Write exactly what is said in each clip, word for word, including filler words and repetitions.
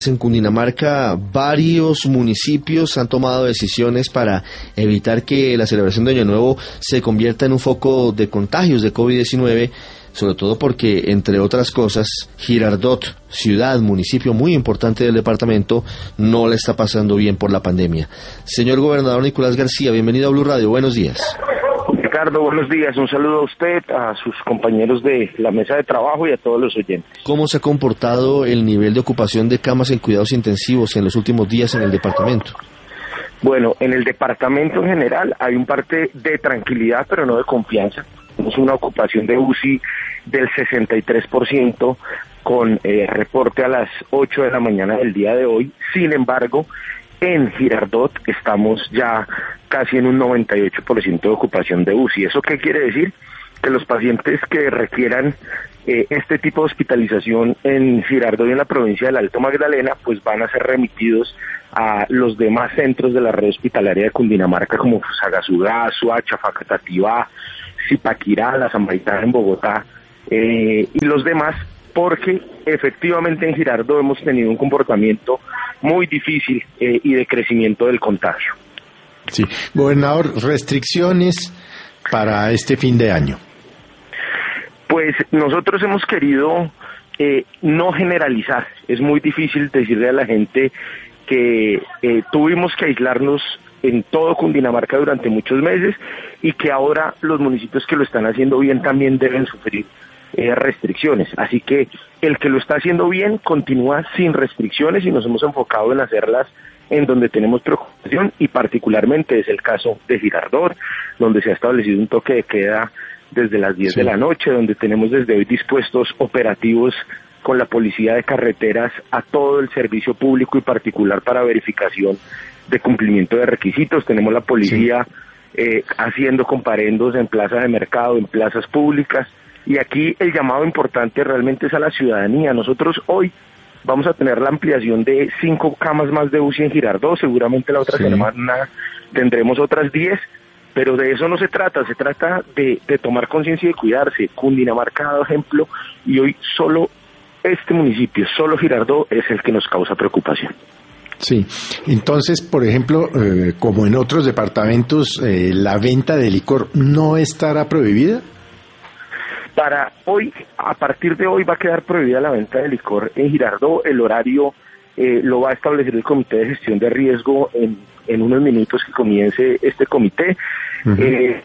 En Cundinamarca, varios municipios han tomado decisiones para evitar que la celebración de Año Nuevo se convierta en un foco de contagios de COVID diecinueve, sobre todo porque, entre otras cosas, Girardot, ciudad, municipio muy importante del departamento, no le está pasando bien por la pandemia. Señor gobernador Nicolás García, bienvenido a Blue Radio, buenos días. Ricardo, buenos días. Un saludo a usted, a sus compañeros de la mesa de trabajo y a todos los oyentes. ¿Cómo se ha comportado el nivel de ocupación de camas en cuidados intensivos en los últimos días en el departamento? Bueno, en el departamento en general hay un parte de tranquilidad, pero no de confianza. Tenemos una ocupación de U C I del sesenta y tres por ciento con eh, reporte a las ocho de la mañana del día de hoy. Sin embargo, en Girardot estamos ya casi en un noventa y ocho por ciento de ocupación de U C I. ¿Eso qué quiere decir? Que los pacientes que requieran eh, este tipo de hospitalización en Girardot y en la provincia del Alto Magdalena, pues van a ser remitidos a los demás centros de la red hospitalaria de Cundinamarca, como Fusagasugá, Soacha, Facatativá, Zipaquirá, La Samaritana en Bogotá, eh, y los demás, porque efectivamente en Girardot hemos tenido un comportamiento muy difícil eh, y de crecimiento del contagio. Sí, gobernador, restricciones para este fin de año. Pues nosotros hemos querido eh, no generalizar. Es muy difícil decirle a la gente que eh, tuvimos que aislarnos en todo Cundinamarca durante muchos meses y que ahora los municipios que lo están haciendo bien también deben sufrir eh, restricciones. Así que el que lo está haciendo bien continúa sin restricciones y nos hemos enfocado en hacerlas en donde tenemos preocupación, y particularmente es el caso de Girardot, donde se ha establecido un toque de queda desde las diez sí. de la noche, donde tenemos desde hoy dispuestos operativos con la policía de carreteras a todo el servicio público y particular para verificación de cumplimiento de requisitos. Tenemos la policía sí. eh, haciendo comparendos en plazas de mercado, en plazas públicas, y aquí el llamado importante realmente es a la ciudadanía. Nosotros hoy vamos a tener la ampliación de cinco camas más de U C I en Girardot, seguramente la otra sí. semana tendremos otras diez, pero de eso no se trata, se trata de, de tomar conciencia y de cuidarse. Cundinamarca ha dado ejemplo y hoy solo este municipio, solo Girardot, es el que nos causa preocupación. Sí, entonces, por ejemplo, eh, como en otros departamentos, eh, ¿la venta de licor no estará prohibida? Para hoy, a partir de hoy va a quedar prohibida la venta de licor en Girardot. El horario eh, lo va a establecer el Comité de Gestión de Riesgo en, en unos minutos que comience este comité. Uh-huh. Eh,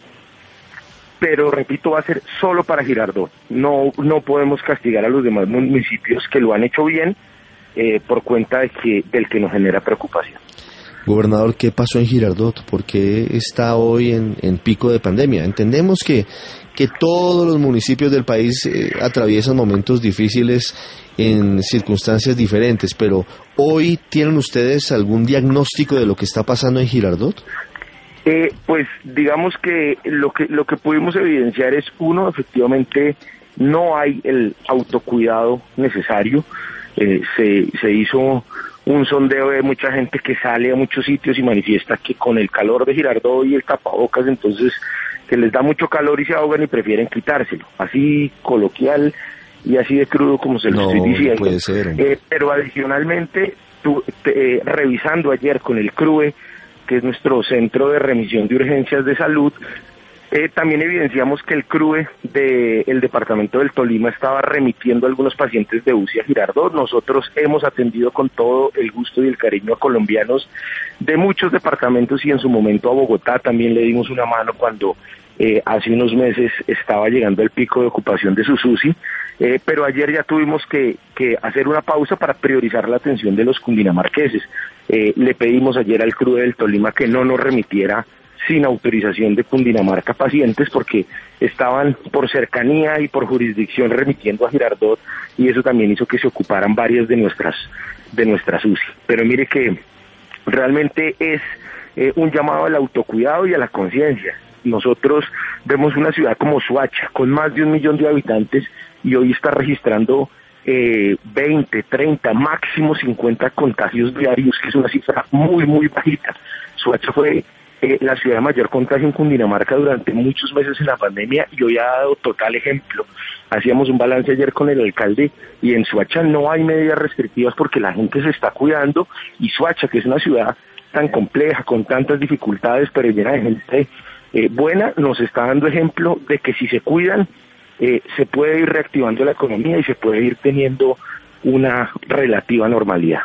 pero repito, va a ser solo para Girardot. No, no podemos castigar a los demás municipios que lo han hecho bien eh, por cuenta de que del que nos genera preocupación. Gobernador, ¿qué pasó en Girardot? ¿Por qué está hoy en, en pico de pandemia? Entendemos que, que todos los municipios del país eh, atraviesan momentos difíciles en circunstancias diferentes, pero ¿hoy tienen ustedes algún diagnóstico de lo que está pasando en Girardot? Eh, pues digamos que lo que lo que pudimos evidenciar es, uno, efectivamente no hay el autocuidado necesario. Eh, se, se hizo un sondeo de mucha gente que sale a muchos sitios y manifiesta que con el calor de Girardot y el tapabocas, entonces que les da mucho calor y se ahogan y prefieren quitárselo, así coloquial y así de crudo como se lo no, estoy diciendo. No puede ser. Eh, pero adicionalmente, tu, te, eh, revisando ayer con el C R U E, que es nuestro centro de remisión de urgencias de salud, eh, también evidenciamos que el C R U E del departamento del Tolima estaba remitiendo a algunos pacientes de U C I a Girardot. Nosotros hemos atendido con todo el gusto y el cariño a colombianos de muchos departamentos y en su momento a Bogotá también le dimos una mano cuando eh, hace unos meses estaba llegando el pico de ocupación de sus U C I, eh, pero ayer ya tuvimos que, que hacer una pausa para priorizar la atención de los cundinamarqueses. Eh, le pedimos ayer al C R U E del Tolima que no nos remitiera sin autorización de Cundinamarca pacientes porque estaban por cercanía y por jurisdicción remitiendo a Girardot, y eso también hizo que se ocuparan varias de nuestras de nuestras U C I. Pero mire que realmente es eh, un llamado al autocuidado y a la conciencia. Nosotros vemos una ciudad como Soacha con más de un millón de habitantes y hoy está registrando eh, veinte, treinta, máximo cincuenta contagios diarios, que es una cifra muy muy bajita. Soacha fue eh, la ciudad de mayor contagio en Cundinamarca durante muchos meses en la pandemia, y hoy ha dado total ejemplo. Hacíamos un balance ayer con el alcalde y en Soacha no hay medidas restrictivas porque la gente se está cuidando, y Soacha, que es una ciudad tan compleja, con tantas dificultades, pero llena de gente eh, buena, nos está dando ejemplo de que si se cuidan, eh, se puede ir reactivando la economía y se puede ir teniendo una relativa normalidad.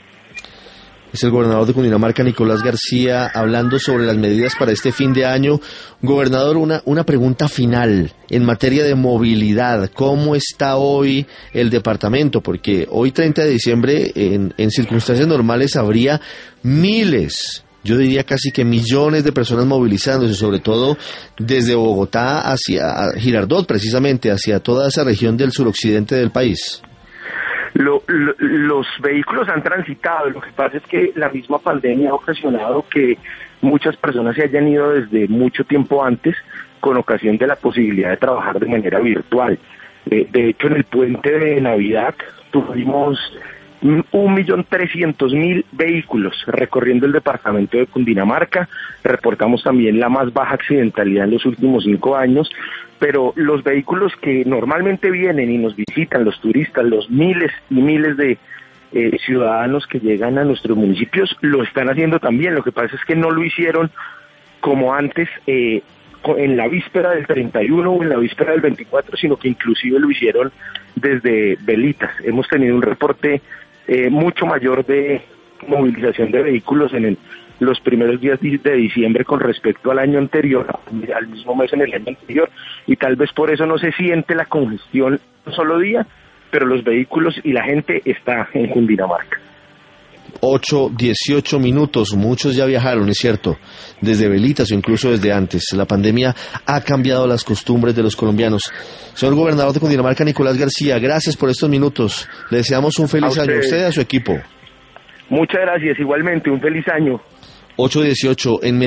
Es el gobernador de Cundinamarca, Nicolás García, hablando sobre las medidas para este fin de año. Gobernador, una, una pregunta final en materia de movilidad. ¿Cómo está hoy el departamento? Porque hoy, treinta de diciembre, en, en circunstancias normales habría miles, yo diría casi que millones de personas movilizándose, sobre todo desde Bogotá hacia Girardot, precisamente, hacia toda esa región del suroccidente del país. Lo, lo, los vehículos han transitado, lo que pasa es que la misma pandemia ha ocasionado que muchas personas se hayan ido desde mucho tiempo antes, con ocasión de la posibilidad de trabajar de manera virtual. Eh, de hecho, en el puente de Navidad tuvimos un millón trescientos mil vehículos recorriendo el departamento de Cundinamarca. Reportamos también la más baja accidentalidad en los últimos cinco años, pero los vehículos que normalmente vienen y nos visitan, los turistas, los miles y miles de eh, ciudadanos que llegan a nuestros municipios, lo están haciendo también. Lo que pasa es que no lo hicieron como antes, eh, en la víspera del treinta y uno o en la víspera del veinticuatro, sino que inclusive lo hicieron desde velitas. Hemos tenido un reporte eh, mucho mayor de movilización de vehículos en el, los primeros días de diciembre con respecto al año anterior, al mismo mes en el año anterior, y tal vez por eso no se siente la congestión un solo día, pero los vehículos y la gente está en Cundinamarca. ocho, dieciocho minutos, muchos ya viajaron, es cierto, desde velitas o incluso desde antes. La pandemia ha cambiado las costumbres de los colombianos. Señor gobernador de Cundinamarca, Nicolás García, gracias por estos minutos. Le deseamos un feliz a año a usted y a su equipo. Muchas gracias, igualmente, un feliz año. ocho dieciocho en